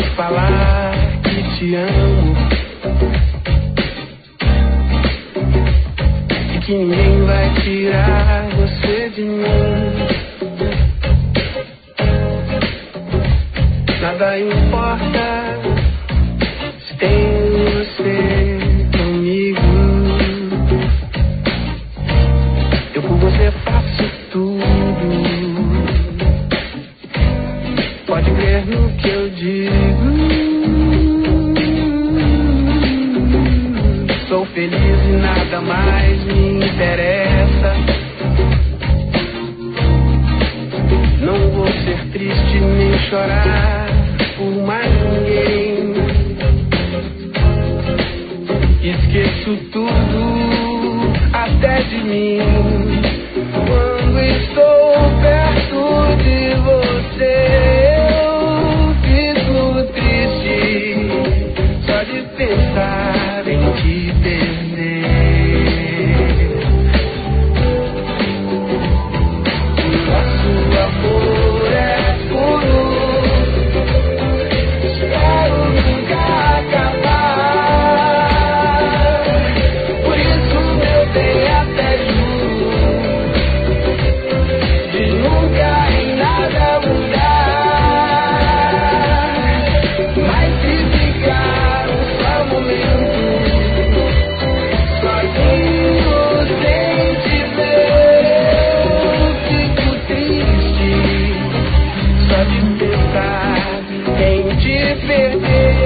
te falar que te amo e que ninguém vai tirar você de mim. Nada importa se tem você comigo. Eu por você faço tudo. Pode crer no que eu digo. Sou feliz e nada mais me interessa. Não vou ser triste nem chorar por mais ninguém. Esqueço tudo até de mim quando estou perto de você. Eu fico triste só de pensar em te perder. Nosso amor é puro, espero nunca acabar. Por isso, meu bem, até juro de nunca em nada mudar. Mas se ficar um só momento sozinho sem te ver, eu fico triste só de pensar em te perder.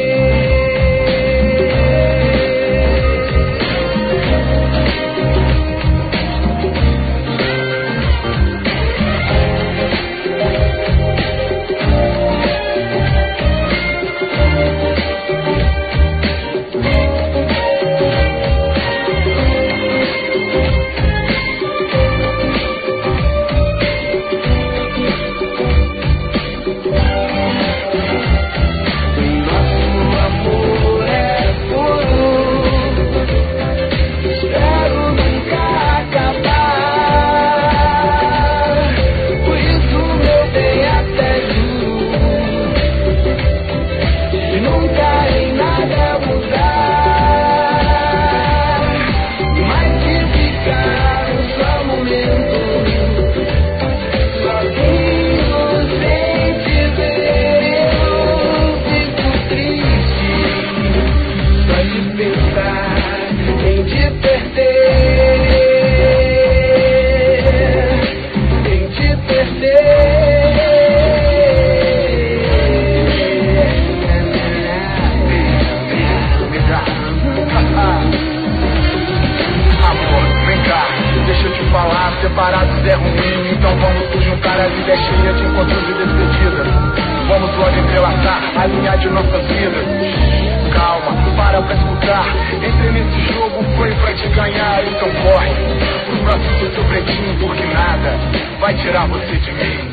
Separados é ruim, então vamos nos juntar. A vida é cheia de encontros e despedidas. Vamos logo entrelaçar, alinhar de nossas vidas. Calma, para pra escutar. Entrei nesse jogo, foi pra te ganhar. Então corre pro próximo seu pretinho, porque nada vai tirar você de mim.